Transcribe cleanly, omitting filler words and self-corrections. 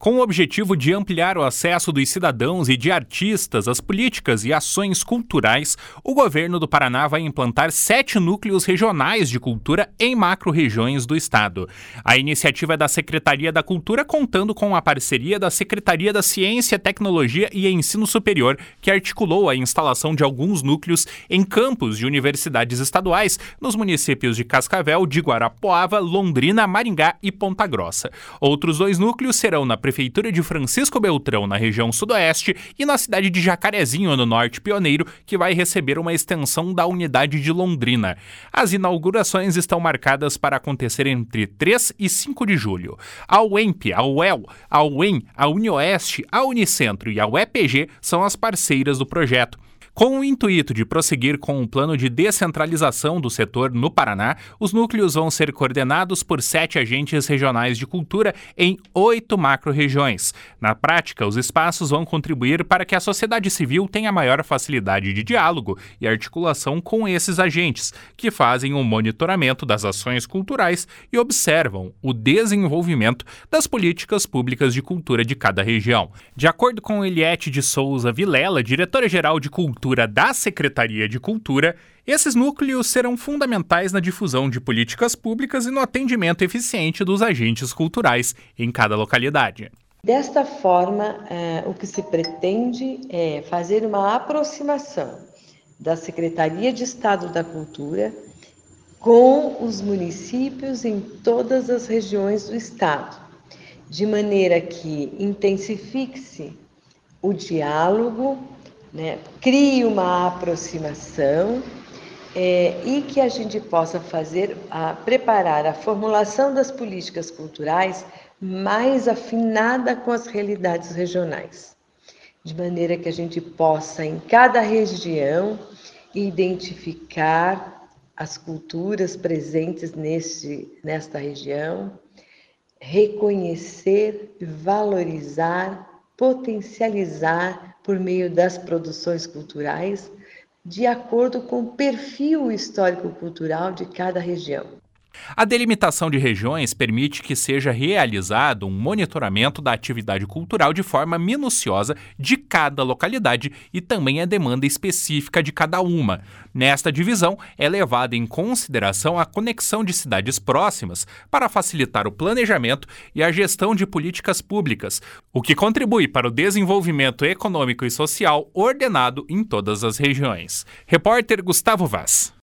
Com o objetivo de ampliar o acesso dos cidadãos e de artistas às políticas e ações culturais, o governo do Paraná vai implantar 7 núcleos regionais de cultura em macro-regiões do estado. A iniciativa é da Secretaria da Cultura, contando com a parceria da Secretaria da Ciência, Tecnologia e Ensino Superior, que articulou a instalação de alguns núcleos em campos de universidades estaduais nos municípios de Cascavel, de Guarapuava, Londrina, Maringá e Ponta Grossa. Outros 2 núcleos serão na Prefeitura de Francisco Beltrão, na região sudoeste, e na cidade de Jacarezinho, no norte pioneiro, que vai receber uma extensão da unidade de Londrina. As inaugurações estão marcadas para acontecer entre 3 e 5 de julho. A UEMP, a UEL, a UEM, a UniOeste, a Unicentro e a UEPG são as parceiras do projeto. Com o intuito de prosseguir com o plano de descentralização do setor no Paraná, os núcleos vão ser coordenados por 7 agentes regionais de cultura em 8 macro-regiões. Na prática, os espaços vão contribuir para que a sociedade civil tenha maior facilidade de diálogo e articulação com esses agentes, que fazem o monitoramento das ações culturais e observam o desenvolvimento das políticas públicas de cultura de cada região. De acordo com Eliette de Souza Vilela, diretora-geral de Cultura da Secretaria de Cultura, esses núcleos serão fundamentais na difusão de políticas públicas e no atendimento eficiente dos agentes culturais em cada localidade. Desta forma, o que se pretende é fazer uma aproximação da Secretaria de Estado da Cultura com os municípios em todas as regiões do estado, de maneira que intensifique-se o diálogo, crie uma aproximação e que a gente possa preparar a formulação das políticas culturais mais afinada com as realidades regionais, de maneira que a gente possa, em cada região, identificar as culturas presentes nesta região, reconhecer, valorizar, potencializar por meio das produções culturais, de acordo com o perfil histórico-cultural de cada região. A delimitação de regiões permite que seja realizado um monitoramento da atividade cultural de forma minuciosa de cada localidade e também a demanda específica de cada uma. Nesta divisão, é levada em consideração a conexão de cidades próximas para facilitar o planejamento e a gestão de políticas públicas, o que contribui para o desenvolvimento econômico e social ordenado em todas as regiões. Repórter Gustavo Vaz.